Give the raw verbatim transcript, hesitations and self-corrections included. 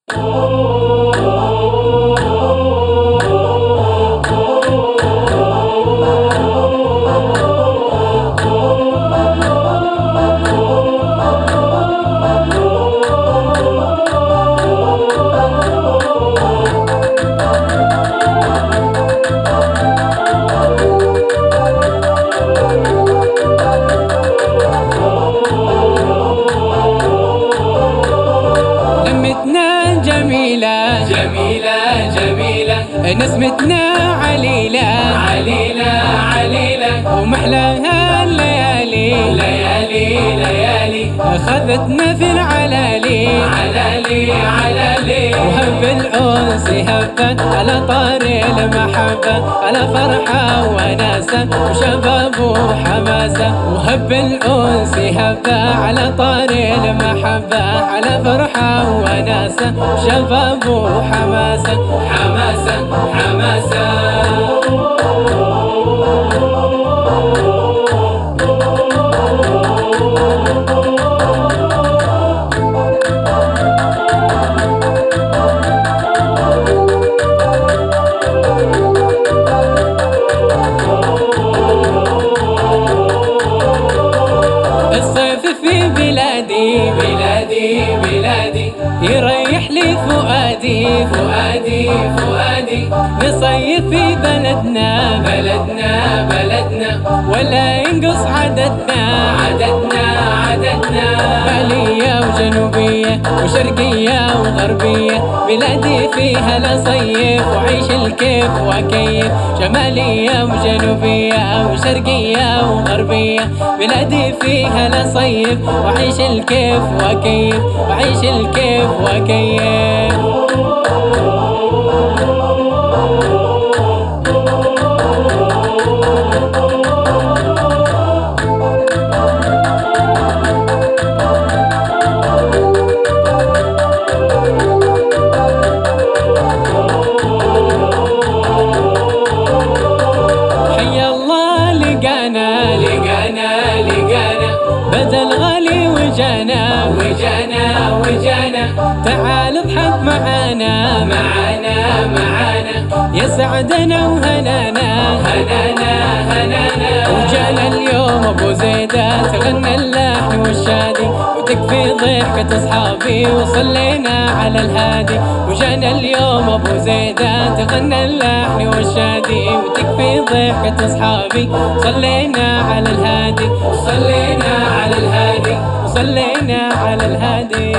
لمتنا جميلة جميلة جميلة، نسمتنا عليلة عليلة عليلة، ومحلاها الليالي ليالي ليالي، أخذتنا في العلالي علالي علالي، وهب الأنس هبة على طاري المحبة، على فرحة وناسة وشباب وحماسة، وهب الأنس هبة على طاري المحبة، على فرحة وناسة شباب وحماسة حماسة حماسة. الصيف في بلادي بلادي بلادي، يريح لي فؤادي فؤادي فؤادي، نصيف في بلدنا بلدنا بلدنا، ولا ينقص عددنا عددنا عددنا، شمالية وجنوبية وشرقية وغربية، بلادي فيها لصيف وعيش الكيف وكيف، شمالية وجنوبية وشرقية وغربية، بلادي فيها لصيف وعيش الكيف وكيف، وعيش الكيف وكيف. لقانا لقانا لقانا، بدل غالي وجانا وجانا وجانا، تعال اضحك معانا معانا معانا، يسعدنا وهنانا هنانا هنانا، وجانا اليوم ابو زيدات غنى اللحن والشادي، وتكفي ضحكة اصحابي وصلينا على الهادي، وجانا اليوم ابو زيدات غنى اللحن والشادي، وتكفي ضحكة اصحابي صلينا على الهادي، وصلينا على الهادي، وصلينا على الهادي.